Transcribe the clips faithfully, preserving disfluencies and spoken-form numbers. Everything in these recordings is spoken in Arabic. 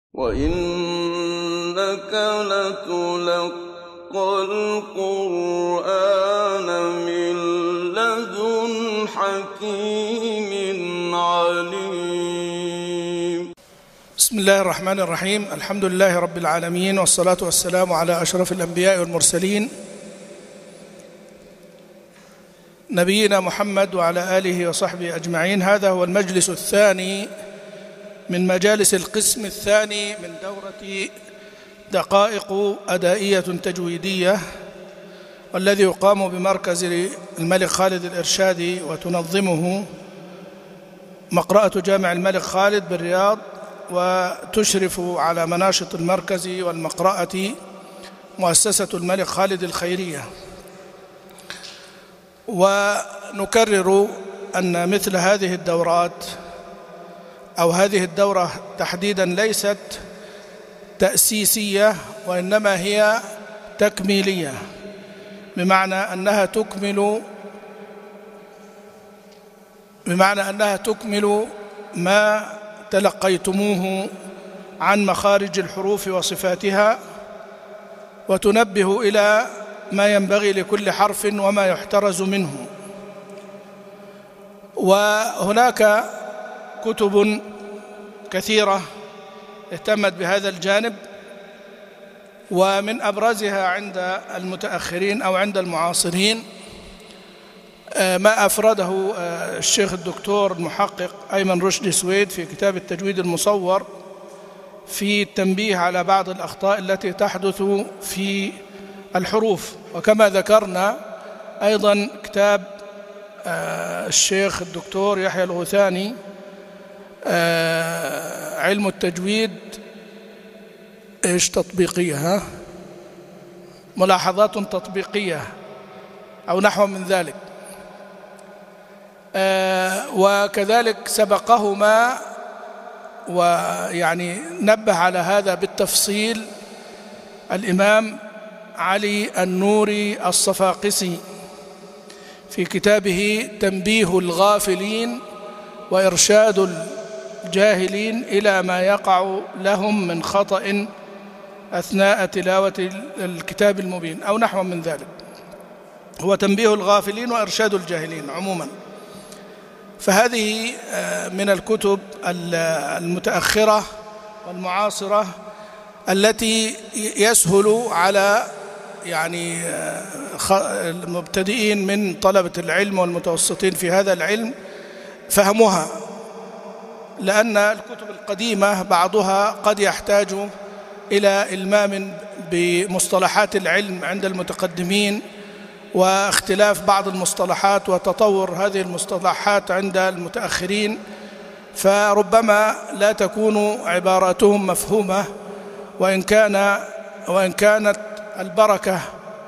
وَإِنَّكَ لَتُلَقَّى الْقُرْآنَ مِن لَّدُنْ حَكِيمٍ عَلِيمٍ. بسم الله الرحمن الرحيم. الحمد لله رب العالمين، والصلاة والسلام على أشرف الأنبياء والمرسلين نبينا محمد وعلى آله وصحبه أجمعين. هذا هو المجلس الثاني من مجالس القسم الثاني من دورة دقائق أدائية تجويدية، والذي يقام بمركز الملك خالد الإرشادي، وتنظمه مقرأة جامع الملك خالد بالرياض، وتشرف على مناشط المركز والمقرأة مؤسسة الملك خالد الخيرية. ونكرر أن مثل هذه الدورات أو هذه الدورة تحديدا ليست تأسيسية، وإنما هي تكميلية، بمعنى أنها تكمل بمعنى أنها تكمل ما تلقيتموه عن مخارج الحروف وصفاتها، وتنبه إلى ما ينبغي لكل حرف وما يحترز منه. وهناك كتب كثيرة اهتمت بهذا الجانب، ومن أبرزها عند المتأخرين أو عند المعاصرين ما أفرده الشيخ الدكتور المحقق أيمن رشدي سويد في كتاب التجويد المصور في التنبيه على بعض الأخطاء التي تحدث في الحروف. وكما ذكرنا أيضا كتاب الشيخ الدكتور يحيى الغثاني علم التجويد إيش تطبيقية ها ملاحظات تطبيقية أو نحو من ذلك. وكذلك سبقهما ويعني نبه على هذا بالتفصيل الإمام علي النوري الصفاقسي في كتابه تنبيه الغافلين وإرشاد الجاهلين إلى ما يقع لهم من خطأ أثناء تلاوة الكتاب المبين أو نحو من ذلك. هو تنبيه الغافلين وإرشاد الجاهلين عموما. فهذه من الكتب المتأخرة والمعاصرة التي يسهل على يعني المبتدئين من طلبة العلم والمتوسطين في هذا العلم فهمها، لأن الكتب القديمة بعضها قد يحتاج إلى إلمام بمصطلحات العلم عند المتقدمين، واختلاف بعض المصطلحات وتطور هذه المصطلحات عند المتأخرين، فربما لا تكون عباراتهم مفهومة، وإن كان وإن كانت البركة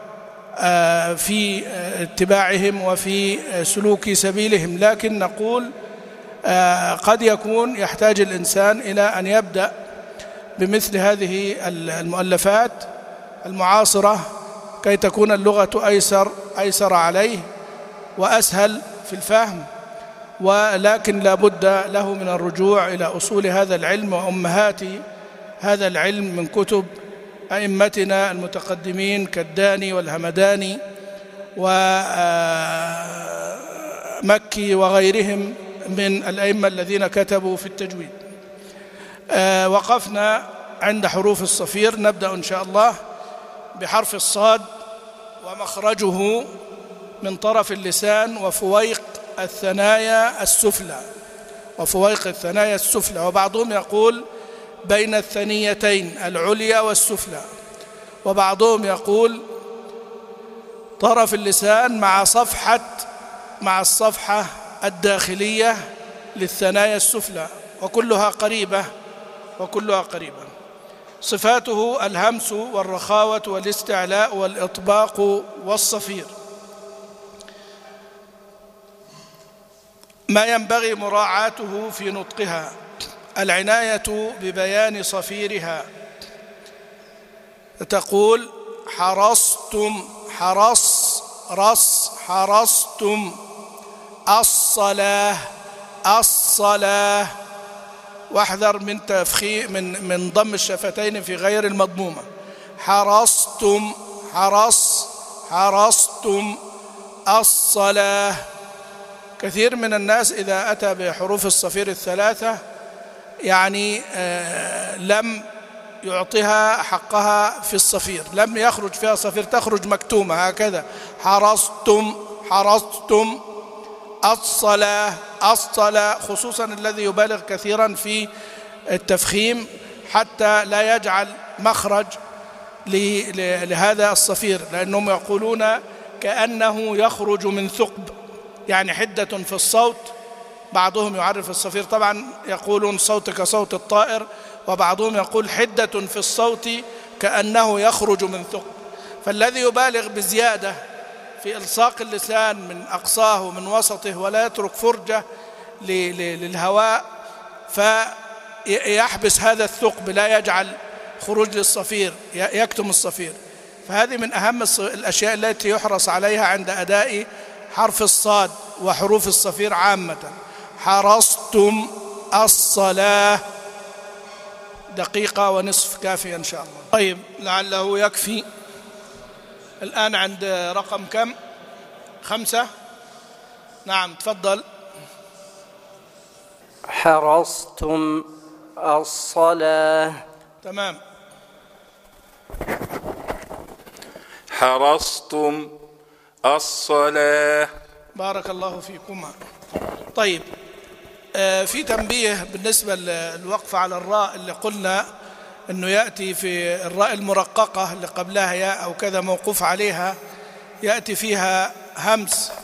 في اتباعهم وفي سلوك سبيلهم. لكن نقول قد يكون يحتاج الإنسان إلى أن يبدأ بمثل هذه المؤلفات المعاصرة كي تكون اللغة أيسر أيسر عليه وأسهل في الفهم، ولكن لا بد له من الرجوع إلى أصول هذا العلم وأمهات هذا العلم من كتب أئمتنا المتقدمين كالداني والهمداني ومكي وغيرهم من الأئمة الذين كتبوا في التجويد. وقفنا عند حروف الصفير. نبدأ إن شاء الله بحرف الصاد ومخرجه من طرف اللسان وفويق الثنايا السفلى وفويق الثنايا السفلى وبعضهم يقول بين الثنيتين العليا والسفلى، وبعضهم يقول طرف اللسان مع صفحة مع الصفحة الداخلية للثنايا السفلى، وكلها قريبة وكلها قريبة. صفاته الهمس والرخاوة والاستعلاء والإطباق والصفير. ما ينبغي مراعاته في نطقها: العناية ببيان صفيرها، تقول حرصتم حرص رص حرصتم، الصلاة الصلاة، واحذر من تفخيم من من ضم الشفتين في غير المضمومة. حرصتم، حرص حرصتم الصلاة. كثير من الناس إذا أتى بحروف الصفير الثلاثة يعني آه لم يعطيها حقها في الصفير، لم يخرج فيها صفير، تخرج مكتومة هكذا. حرصتم، حرصتم الصلاة، الصلاة، خصوصا الذي يبالغ كثيرا في التفخيم حتى لا يجعل مخرج لهذا الصفير، لأنهم يقولون كأنه يخرج من ثقب، يعني حدة في الصوت. بعضهم يعرف الصفير طبعا يقولون صوت كصوت الطائر، وبعضهم يقول حدة في الصوت كأنه يخرج من ثقب. فالذي يبالغ بزيادة في إلصاق اللسان من أقصاه ومن وسطه ولا يترك فرجة للهواء فيحبس هذا الثقب، لا يجعل خروج للصفير، يكتم الصفير. فهذه من أهم الأشياء التي يحرص عليها عند أداء حرف الصاد وحروف الصفير عامة. حرصتم الصلاة. دقيقة ونصف كافية إن شاء الله. طيب لعله يكفي. الآن عند رقم كم؟ خمسة. نعم تفضل. حرصتم الصلاة. تمام. حرصتم الصلاة. بارك الله فيكما. طيب في تنبيه بالنسبة للوقف على الراء اللي قلنا أنه يأتي في الراء المرققة اللي قبلها ياء أو كذا موقوف عليها يأتي فيها همس،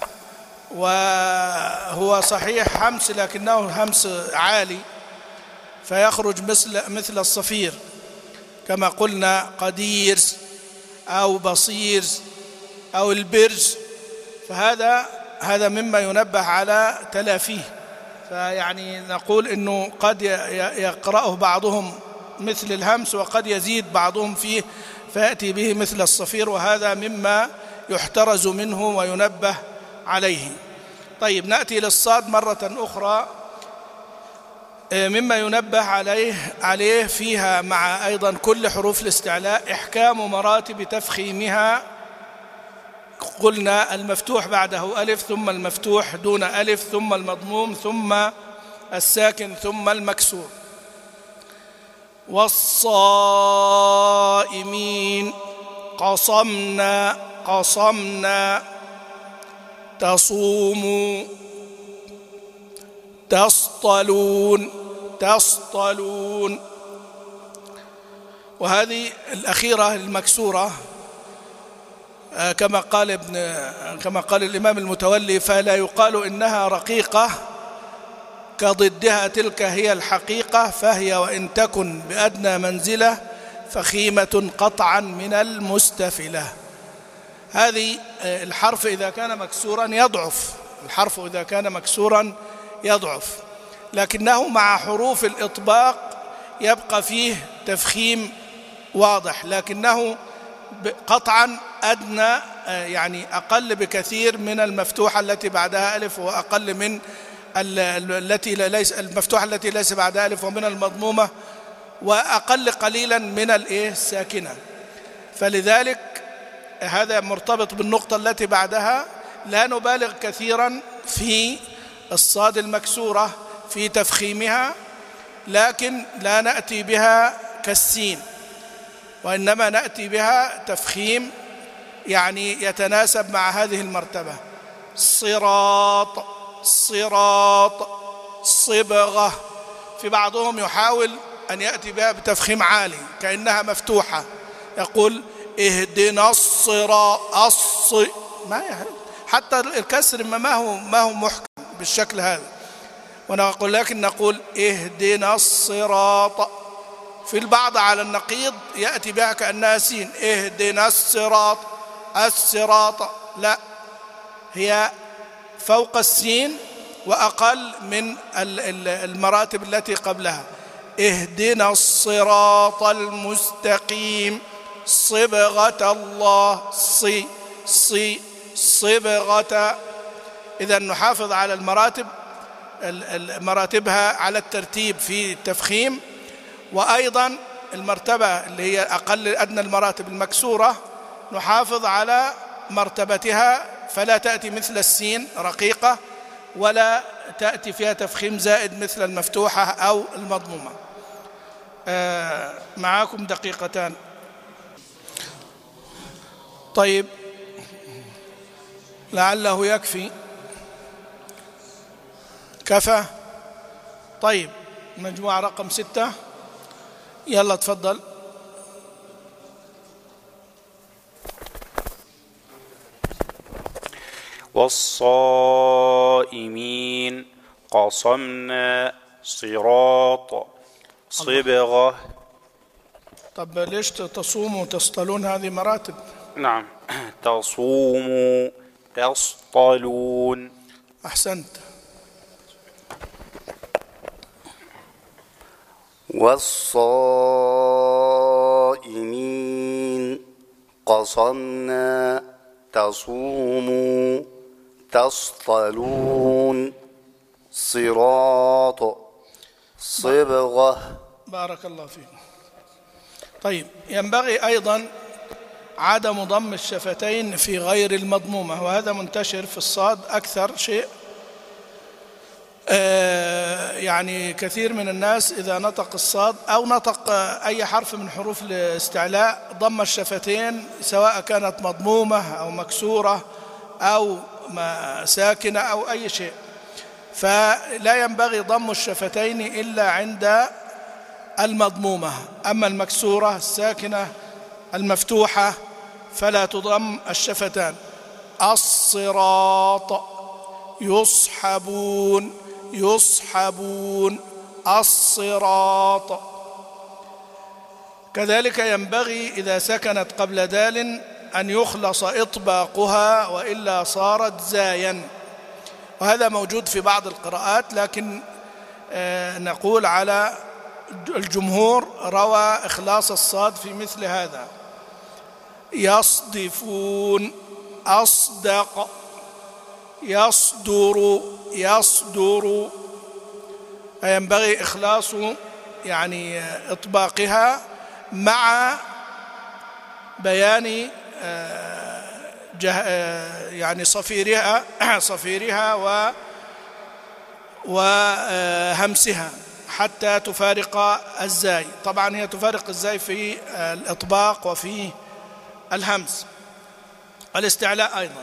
وهو صحيح همس لكنه همس عالي فيخرج مثل مثل الصفير كما قلنا قدير أو بصير أو البرج، فهذا هذا مما ينبه على تلافيه. فيعني نقول إنه قد يقرأه بعضهم مثل الهمس وقد يزيد بعضهم فيه فيأتي به مثل الصفير، وهذا مما يحترز منه وينبه عليه. طيب نأتي للصاد مرة أخرى. مما ينبه عليه عليه فيها مع أيضا كل حروف الاستعلاء إحكام مراتب تفخيمها. قلنا المفتوح بعده ألف، ثم المفتوح دون ألف، ثم المضموم، ثم الساكن، ثم المكسور. والصائمين. قصمنا، قصمنا. تصوموا. تصطلون، تصطلون. وهذه الأخيرة المكسورة كما قال ابن كما قال الإمام المتولي فلا يقال إنها رقيقة كضدها تلك هي الحقيقة، فهي وإن تكن بأدنى منزلة فخيمة قطعا من المستفلة. هذه الحرف إذا كان مكسورا يضعف، الحرف إذا كان مكسورا يضعف، لكنه مع حروف الإطباق يبقى فيه تفخيم واضح، لكنه قطعا أدنى يعني أقل بكثير من المفتوحة التي بعدها ألف، وأقل من التي ليس المفتوحة التي ليس بعدها ألف، ومن المضمومة، وأقل قليلا من الإيه الساكنة. فلذلك هذا مرتبط بالنقطة التي بعدها. لا نبالغ كثيرا في الصاد المكسورة في تفخيمها، لكن لا نأتي بها كالسين، وإنما نأتي بها تفخيم يعني يتناسب مع هذه المرتبة. صراط، صراط. صبغة. في بعضهم يحاول أن يأتي بها بتفخيم عالي كأنها مفتوحة، يقول اهدنا الصراط، الص ما يعني حتى الكسر ما هو ما هو محكم بالشكل هذا. ونقول لكن نقول اهدنا الصراط. في البعض على النقيض يأتي بها كأنها سين، اهدنا الصراط، الصراط. لا، هي فوق السين وأقل من المراتب التي قبلها. اهدنا الصراط المستقيم. صبغة الله. صي صي صبغة. إذا نحافظ على المراتب مراتبها على الترتيب في التفخيم، وأيضا المرتبة اللي هي أقل أدنى المراتب المكسورة نحافظ على مرتبتها، فلا تأتي مثل السين رقيقة ولا تأتي فيها تفخيم زائد مثل المفتوحة أو المضمومة. آه معاكم دقيقتان. طيب لعله يكفي. كفى. طيب مجموعة رقم ستة، يلا تفضل. والصائمين قصمنا صراط صبغة. طب ليش تصوموا وتصطلون؟ هذه مراتب. نعم. تصوموا تصطلون. أحسنت. والصائمين قصمنا تصوموا تصطلون صراط صبغة. بارك الله فيكم. طيب ينبغي أيضا عدم ضم الشفتين في غير المضمومة، وهذا منتشر في الصاد أكثر شيء. آه يعني كثير من الناس إذا نطق الصاد أو نطق أي حرف من حروف الاستعلاء ضم الشفتين، سواء كانت مضمومة أو مكسورة أو ساكنة أو أي شيء، فلا ينبغي ضم الشفتين إلا عند المضمومة. أما المكسورة الساكنة المفتوحة فلا تضم الشفتان. الصراط يصحبون يصحبون الصراط. كذلك ينبغي إذا سكنت قبل دال أن يخلص إطباقها، وإلا صارت زايا، وهذا موجود في بعض القراءات، لكن آه نقول على الجمهور روى إخلاص الصاد في مثل هذا. يصدفون أصدق يصدر يصدر، فينبغي إخلاص يعني إطباقها مع بيان يعني صفيرها صفيرها و وهمسها حتى تفارق الزاي. طبعا هي تفارق الزاي في الإطباق وفي الهمس. الاستعلاء أيضا.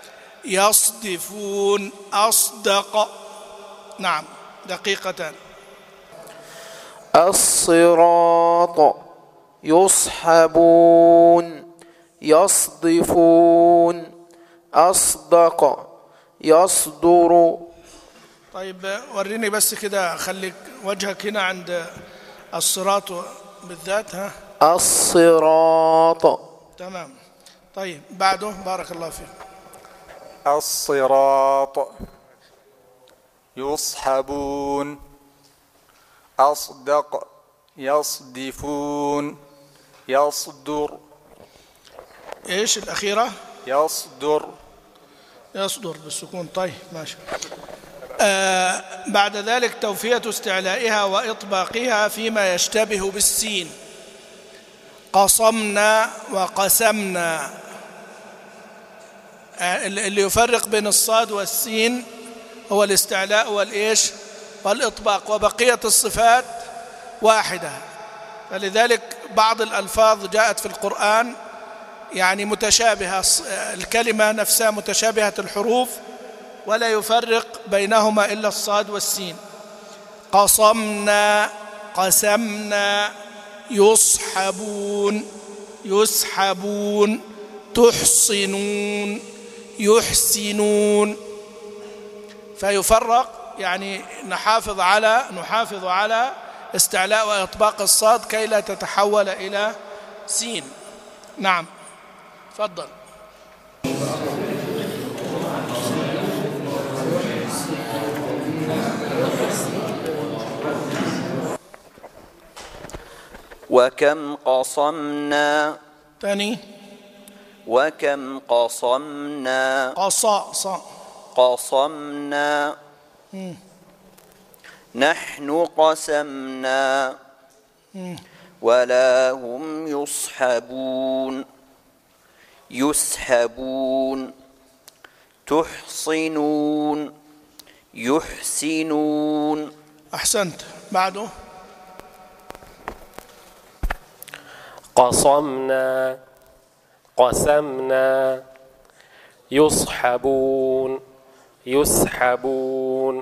يصدفون أصدق. نعم دقيقتان. الصراط يصحبون يصدفون أصدق يصدر. طيب وريني بس كده، خليك وجهك هنا عند الصراط بالذات. ها الصراط. تمام. طيب بعده. بارك الله فيك. الصراط يصحبون أصدق يصدفون يصدر. إيش الأخيرة؟ يصدر يصدر بالسكون. طيب ماشي. آه بعد ذلك توفية استعلائها وإطباقها فيما يشتبه بالسين. قصمنا وقسمنا. آه اللي يفرق بين الصاد والسين هو الاستعلاء والإيش والإطباق، وبقية الصفات واحدة. فلذلك بعض الألفاظ جاءت في القرآن يعني متشابهة، الكلمة نفسها متشابهة الحروف، ولا يفرق بينهما إلا الصاد والسين. قصمنا قسمنا. يصحبون يسحبون. تحصنون يحسنون. فيفرق، يعني نحافظ على نحافظ على استعلاء وإطباق الصاد كي لا تتحول إلى سين. نعم تفضل. وكم قصمنا. ثاني. وكم قصمنا. قصا صا. قصمنا. نحن قسمنا ولا هم يصحبون يسحبون تحصنون يحسنون. أحسنت. بعده قصمنا قسمنا يصحبون يسحبون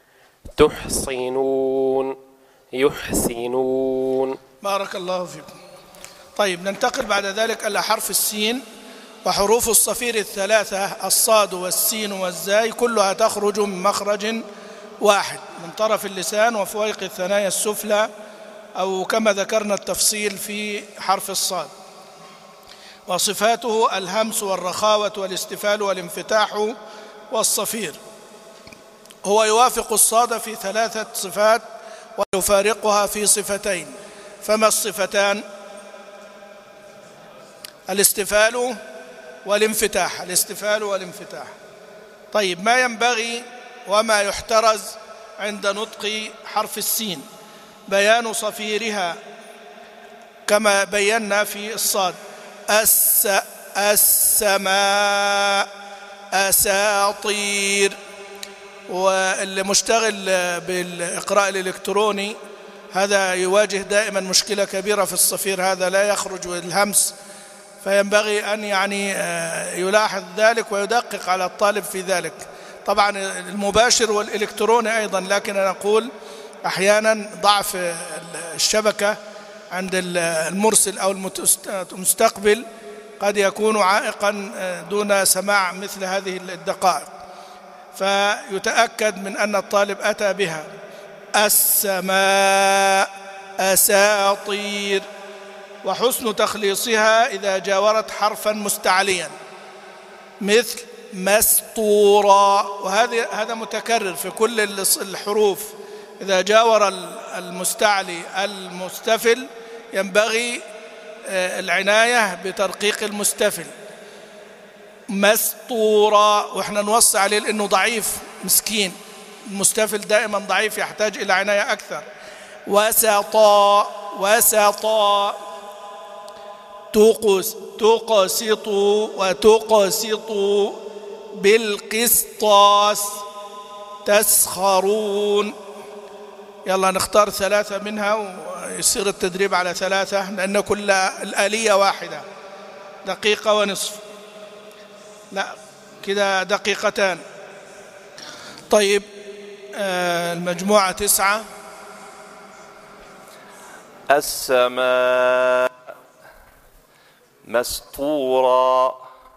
تحصنون يحسنون. بارك الله فيكم. طيب ننتقل بعد ذلك إلى حرف السين، وحروف الصفير الثلاثة الصاد والسين والزاي كلها تخرج من مخرج واحد من طرف اللسان وفويق الثنايا السفلى، أو كما ذكرنا التفصيل في حرف الصاد. وصفاته الهمس والرخاوة والاستفال والانفتاح والصفير. هو يوافق الصاد في ثلاثة صفات ويفارقها في صفتين. فما الصفتان؟ الاستفال والانفتاح. الاستفال والانفتاح. طيب ما ينبغي وما يحترز عند نطق حرف السين؟ بيان صفيرها كما بينا في الصاد: الس السماء أساطير. واللي مشتغل بالإقراء الإلكتروني هذا يواجه دائما مشكلة كبيرة في الصفير، هذا لا يخرج الهمس، فينبغي أن يعني يلاحظ ذلك ويدقق على الطالب في ذلك. طبعا المباشر والإلكتروني أيضا، لكن أنا أقول أحيانا ضعف الشبكة عند المرسل أو المستقبل قد يكون عائقا دون سماع مثل هذه الدقائق، فيتأكد من أن الطالب أتى بها. السماء أساطير. وحسن تخليصها إذا جاورت حرفا مستعليا مثل مسطورا، وهذا هذا متكرر في كل الحروف. إذا جاور المستعلي المستفل ينبغي العناية بترقيق المستفل. مسطورا، وإحنا نوصي عليه لأنه ضعيف مسكين، المستفل دائما ضعيف يحتاج إلى عناية أكثر. وسطا وسطا. تقس تقسطوا وتقسطوا بالقسطاس. تسخرون. يلا نختار ثلاثة منها ويصير التدريب على ثلاثة، لأن كل الآلية واحدة، دقيقة ونصف، لا كده دقيقتان. طيب آه المجموعة تسعة. السماء مسطورا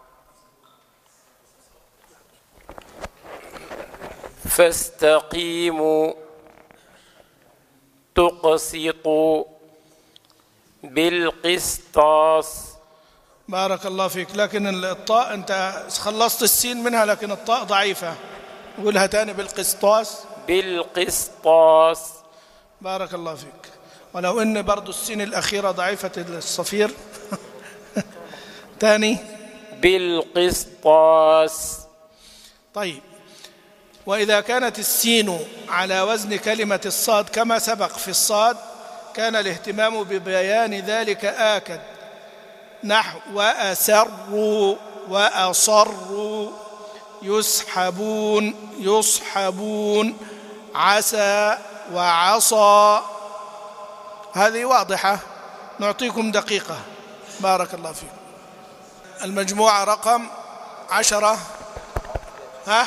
فاستقيموا تقسطوا بالقسطاس. بارك الله فيك. لكن الطاء أنت خلصت السين منها، لكن الطاء ضعيفة، قولها تاني: بالقسطاس. بالقسطاس. بارك الله فيك. ولو أن برضو السين الأخيرة ضعيفة الصفير. تاني: بالقسطاس. طيب، وإذا كانت السين على وزن كلمة الصاد كما سبق في الصاد كان الاهتمام ببيان ذلك آكد، نحو وأسروا وأصروا. يسحبون يصحبون. عسى وعصى. هذه واضحة. نعطيكم دقيقة. بارك الله فيكم. المجموعة رقم عشرة. ها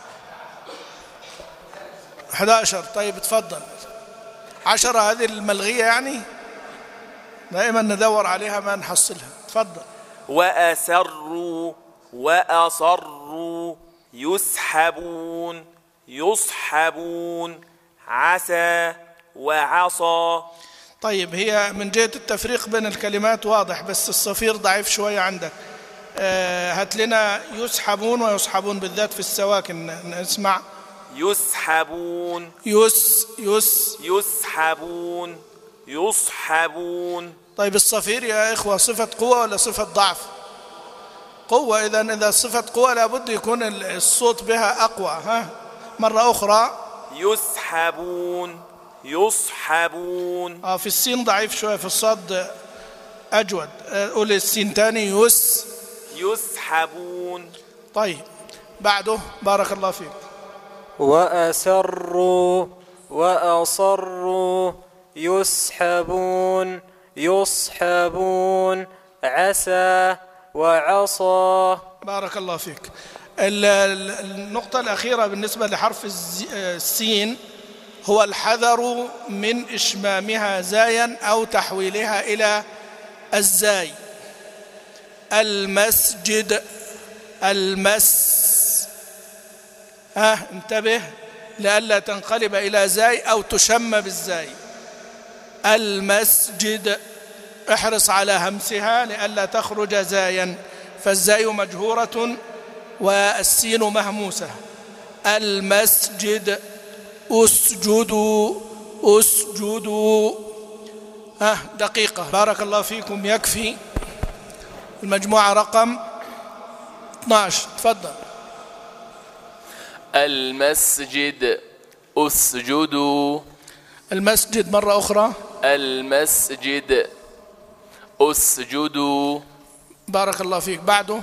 أحد عشر. طيب تفضل. عشرة هذه الملغية، يعني دائما ندور عليها ما نحصلها. تفضل. وأسروا وأصروا. يسحبون يصحبون. عسى وعصى. طيب هي من جهة التفريق بين الكلمات واضح، بس الصفير ضعيف شوية عندك. آه هات لنا يسحبون ويصحبون بالذات في السواكن نسمع. يسحبون يس يس يسحبون يصحبون. طيب الصفير يا إخوة صفة قوة ولا صفة ضعف؟ قوة. إذن إذا صفة قوة لابد يكون الصوت بها أقوى. ها مرة أخرى. يسحبون يصحبون. اه في السين ضعيف شوية، في الصاد أجود. قول السين تاني. يس يسحبون. طيب بعده بارك الله فيك. وأسروا وأصروا يسحبون يصحبون عسى وعصى. بارك الله فيك. النقطة الأخيرة بالنسبة لحرف السين هو الحذر من إشمامها زايا أو تحويلها إلى الزاي. المسجد المس، ها انتبه لئلا تنقلب إلى زاي أو تشم بالزاي. المسجد احرص على همسها لئلا تخرج زايا، فالزاي مجهورة والسين مهموسة. المسجد. اسجدوا اسجدوا. ها دقيقة. بارك الله فيكم. يكفي. المجموعة رقم اثني عشر تفضل. المسجد اسجدوا. المسجد مرة أخرى. المسجد اسجدوا. بارك الله فيك. بعده.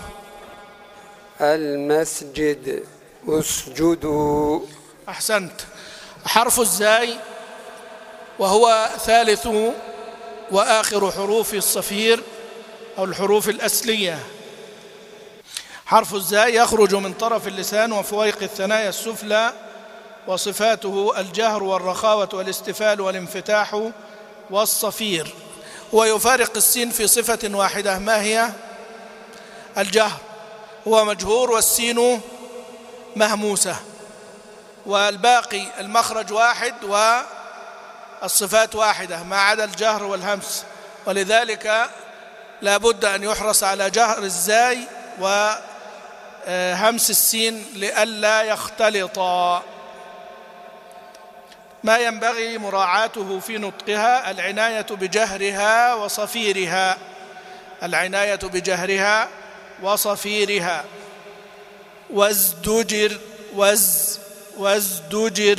المسجد اسجدوا. أحسنت. حرف الزاي وهو ثالث وآخر حروف الصفير أو الحروف الأصلية. حرف الزاي يخرج من طرف اللسان وفويق الثنايا السفلى، وصفاته الجهر والرخاوة والاستفال والانفتاح والصفير. ويفارق السين في صفة واحدة، ما هي؟ الجهر. هو مجهور والسين مهموسة، والباقي المخرج واحد والصفات واحدة ما عدا الجهر والهمس، ولذلك لا بد أن يحرص على جهر الزاي وهمس السين لئلا يختلطا. ما ينبغي مراعاته في نطقها العناية بجهرها وصفيرها، العناية بجهرها وصفيرها. وازدجر وز وازدجر.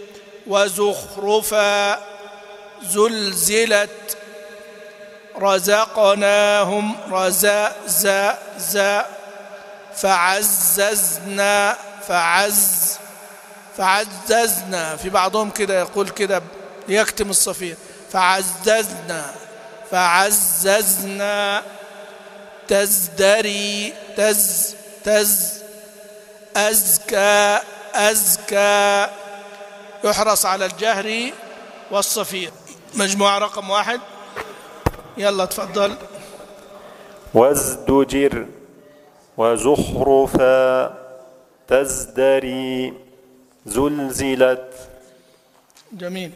وزخرفا. زلزلت. رزقناهم. رزا زا زا. فعززنا. فعز فعززنا. في بعضهم كده يقول كده يكتم الصفير. فعززنا. فعززنا. تزدري. تز تز. أزكى. أزكى. يحرص على الجهر والصفير. مجموعة رقم واحد يلا تفضل. وازدجر. وزخرفا. تزدري. زلزلت. جميل.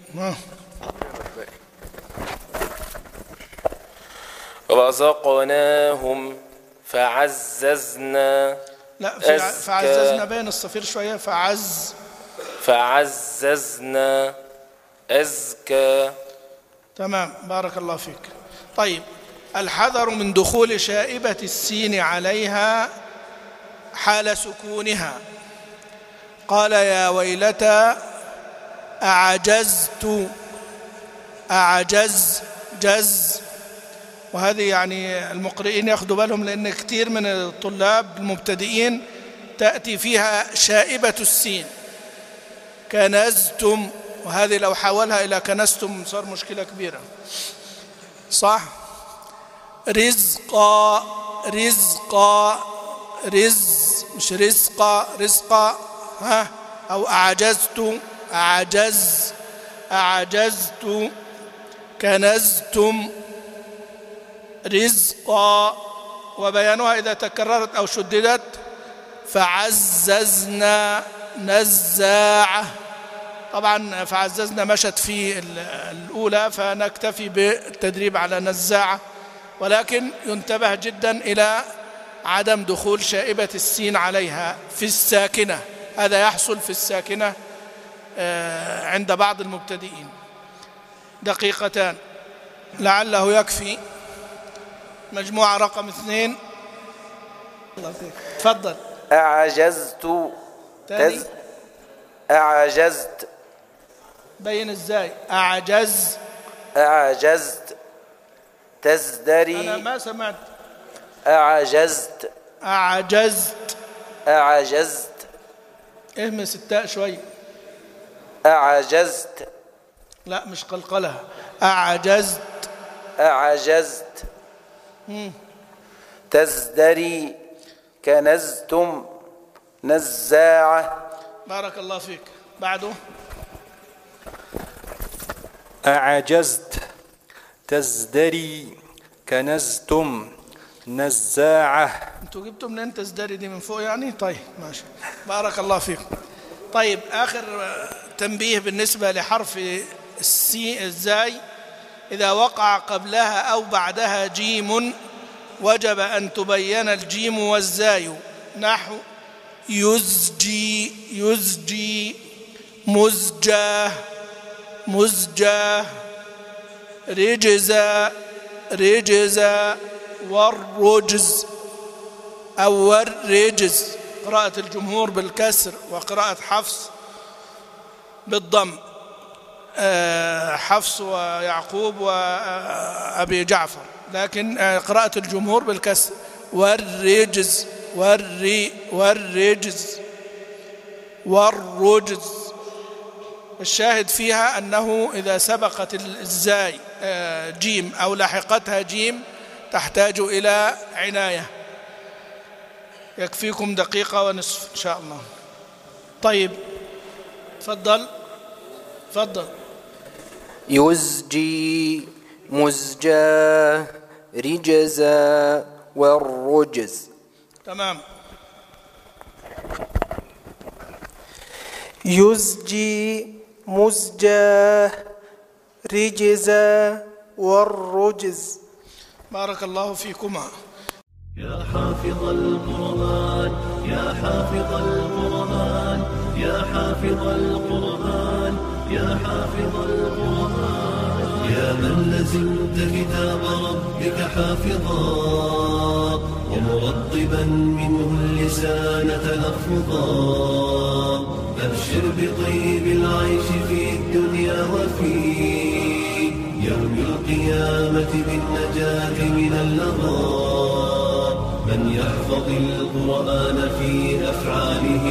رزقناهم. فعززنا. لا فعززنا بين الصفير شوية. فعز. فعززنا. أزكى. تمام. بارك الله فيك. طيب الحذر من دخول شائبة السين عليها حال سكونها. قال يا ويلتى أعجزت. أعجز جز. وهذه يعني المقرئين ياخذوا بالهم، لأن كثير من الطلاب المبتدئين تأتي فيها شائبة السين. كنزتم، وهذه لو حولها إلى كنستم صار مشكلة كبيرة. صح. رزقا. رزقا. رز مش رزقا. رزقا. ها. أو أعجزت. أعجز. أعجزت. كنزتم. رزقا. وبيانها إذا تكررت أو شددت. فعززنا. نزاعة. طبعا فعززنا مشت في الأولى، فنكتفي بالتدريب على نزاعة، ولكن ينتبه جدا إلى عدم دخول شائبة السين عليها في الساكنة. هذا يحصل في الساكنة عند بعض المبتدئين. دقيقتان لعله يكفي. مجموعة رقم اثنين تفضل. أعجزت. تز. أعجزت. بين ازاي؟ أعجز. أعجزت. تزدري. أنا ما سمعت. أعجزت. أعجزت. أعجزت. اهمس التاء شوي. أعجزت. لا مش قلقلها. أعجزت. أعجزت. مم. تزدري. كنزتم. نزاعة. بارك الله فيك. بعده. أعجزت. تزدري. كنزتم. نزاعة. انتوا جبتوا منين تزدري دي؟ من فوق يعني؟ طيب ماشي، بارك الله فيكم. طيب آخر تنبيه بالنسبة لحرف السي الزاي، إذا وقع قبلها أو بعدها جيم وجب أن تبين الجيم والزاي، نحو يزجي يزجي، مزجاه مزجاه، رجزا رجزا، والرجز أو والرجز. قراءة الجمهور بالكسر وقراءة حفص بالضم، حفص ويعقوب وأبي جعفر، لكن قراءة الجمهور بالكسر. والرجز والري والرجز والرجز. الشاهد فيها أنه إذا سبقت الزاي جيم أو لاحقتها جيم تحتاج إلى عناية. يكفيكم دقيقة ونصف إن شاء الله. طيب تفضل تفضل. يزجي، مزجاه، رجزا، والرجز. تمام. يزجي، مزجاه، رجزا، والرجز. بارك الله فيكما. يا حافظ القرآن يا حافظ القرآن يا حافظ القرآن يا حافظ القرآن، يا من لزمت كتاب ربك حافظا ومرطبا منه اللسان تلفظا، أبشر بطيب العيش في الدنيا وفي يوم القيامة بالنجاة من اللظى. من يحفظ القرآن في أفعاله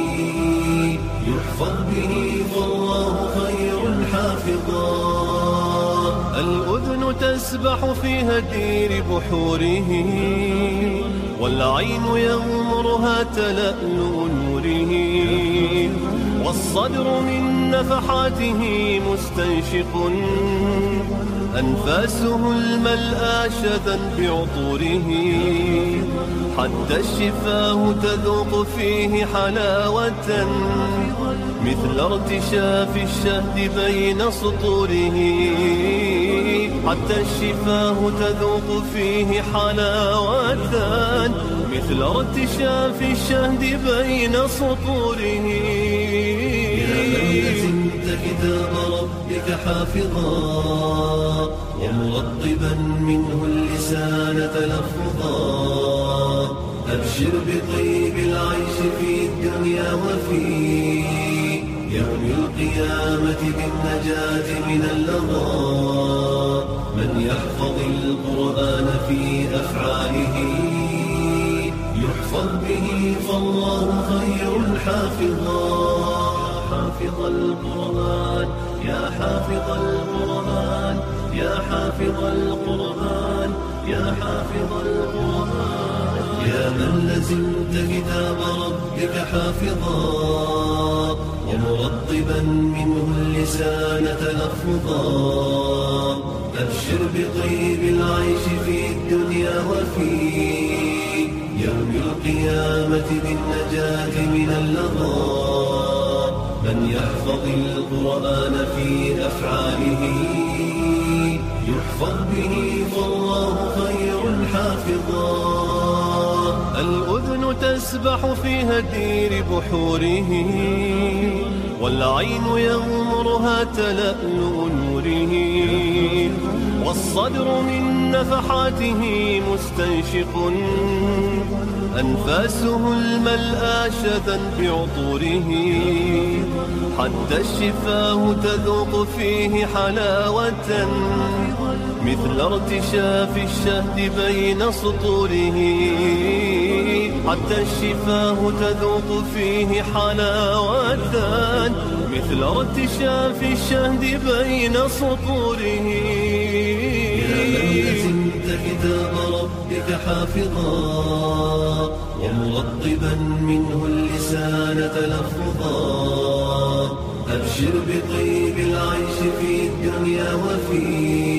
يحفظ به والله خير حافظا. الأذن تسبح في هدير بحوره والعين يغمرها تلألؤ نوره، والصدر من نفحاته مستنشق أنفاسه الملأى شذا بعطوره، حتى الشفاه تذوق فيه حلاوة مثل ارتشاف الشهد بين سطوره، حتى الشفاه تذوق فيه حلاوة مثل ارتشاف الشهد بين سطوره. يا من لزمت كتاب ربك حافظا ومرطبا منه اللسان تلفظا، أبشر بطيب العيش في الدنيا وفي يوم القيامة بالنجاة من اللظى. من يحفظ القرآن في أفعاله يحفظ به فالله خير حافظا. حافظ القرآن يا حافظ القرآن يا حافظ القرآن يا حافظ القرآن، يا من لزمت كتاب ربك حافظا ومرطبا منه اللسان تلفظا، أبشر بطيب العيش في الدنيا وفي يوم القيامة بالنجاة من اللظى. من يحفظ القرآن في أفعاله يحفظ به فالله خير حافظا. الأذن تسبح في هدير بحوره والعين يغمرها تلألؤ نوره، والصدر من نفحاته مستنشق، أنفاسه الملآ شذا بعطوره، حتى الشفاه تذوق فيه حلاوة مثل ارتشاف الشهد بين سطوره، حتى الشفاه تذوق فيه حلاوة مثل ارتشاف الشهد بين سطوره. يا من لزمت كتاب ربك حافظا ومرطبا منه اللسان تلفظا، أبشر بطيب العيش في الدنيا وفي